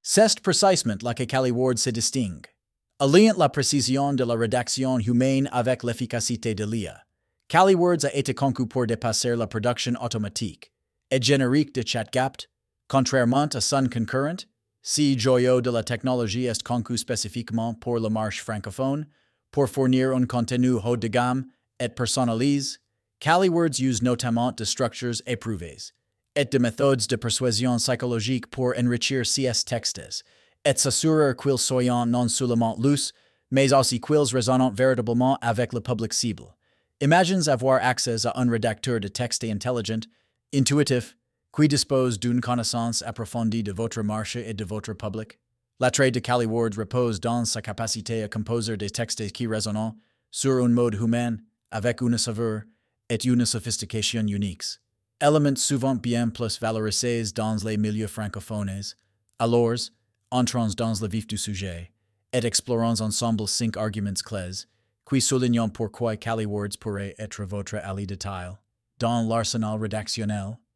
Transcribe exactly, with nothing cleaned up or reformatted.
C'est précisément là que Caliward se distingue. Alliant la précision de la rédaction humaine avec l'efficacité de l'I A, Caliwords a été conçu pour dépasser la production automatique et générique de ChatGPT, contrairement à son concurrent, si joyau de la technologie est conçu spécifiquement pour le marché francophone, pour fournir un contenu haut de gamme et personnalisé. Caliwords use notamment de structures éprouvées et de méthodes de persuasion psychologique pour enrichir ses textes et s'assurer qu'ils soient non seulement lus, mais aussi qu'ils résonnent véritablement avec le public cible. Imagine avoir accès à un rédacteur de texte intelligent, intuitif, qui dispose d'une connaissance approfondie de votre marché et de votre public. L'attrait de Caliward repose dans sa capacité à composer des textes qui résonnent sur un mode humain, avec une saveur et une sophistication uniques. Éléments souvent bien plus valorisés dans les milieux francophones. Alors, entrons dans le vif du sujet et explorons ensemble cinq arguments clés qui soulignent pourquoi Caliwords pourrait être votre allié de taille dans l'arsenal rédactionnel.